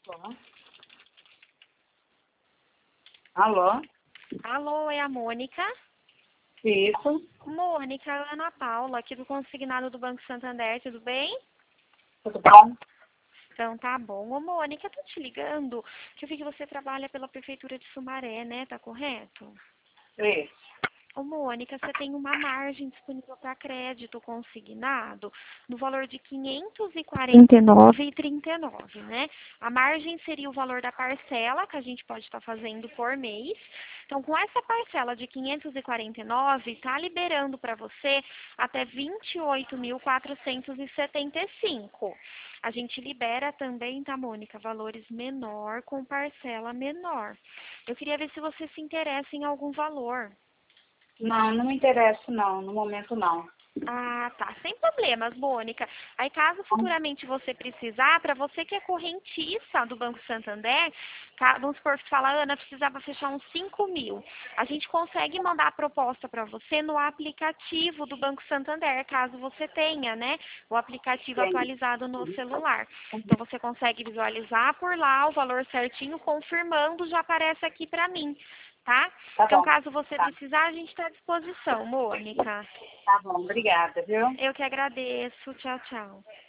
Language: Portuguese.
Alô? Alô? Alô, é a Mônica? Isso, Mônica, é a Ana Paula, aqui do Consignado do Banco Santander, tudo bem? tudo bom? Então tá bom. Ô Mônica, eu tô te ligando, que eu vi que você trabalha pela Prefeitura de Sumaré, né? Tá correto? Isso. Ô Mônica, você tem uma margem disponível para crédito consignado no valor de R$ 549,39, né? A margem seria o valor da parcela que a gente pode estar fazendo por mês. Então, com essa parcela de 549, está liberando para você até 28.475. A gente libera também, tá, Mônica, valores menor com parcela menor. Eu queria ver se você se interessa em algum valor. Não, não me interessa não, no momento não. Ah, tá. Sem problemas, Mônica. Aí, caso futuramente você precisar, para você que é correntista do Banco Santander, vamos supor que você fala, Ana, precisava fechar uns 5.000. A gente consegue mandar a proposta para você no aplicativo do Banco Santander, caso você tenha, né? O aplicativo Sim. atualizado no celular. Então, você consegue visualizar por lá o valor certinho, confirmando, já aparece aqui para mim, tá? Tá Então, bom. caso você Tá, precisar, a gente está à disposição, Mônica. tá bom, obrigada, viu? Eu que agradeço. Tchau, tchau.